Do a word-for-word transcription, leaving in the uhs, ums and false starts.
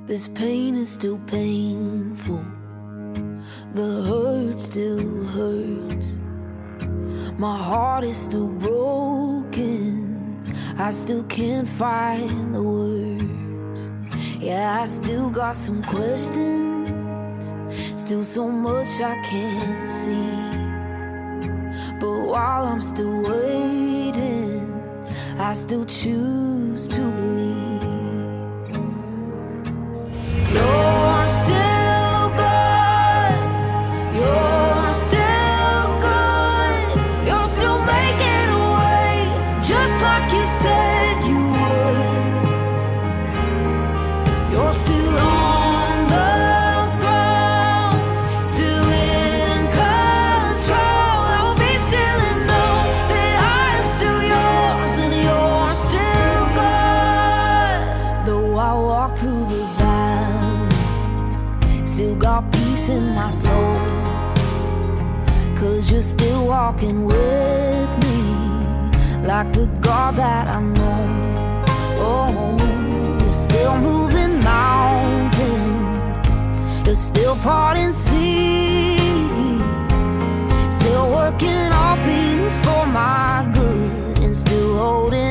This pain is still painful. The hurt still hurts. My heart is still broken. I still can't find the words. Yeah, I still got some questions. Still so much I can't see. But while I'm still waiting, I still choose to believe. You're still good. You're still good. You're still making a way, just like you said you would. You're still on the throne, still in control. I will be still and know that I am still yours, and you're still good. Though I walk through the valley, still got peace in my soul. 'Cause you're still walking with me, like the God that I know. Oh, you're still moving mountains. You're still parting seas. Still working all things for my good, and still holding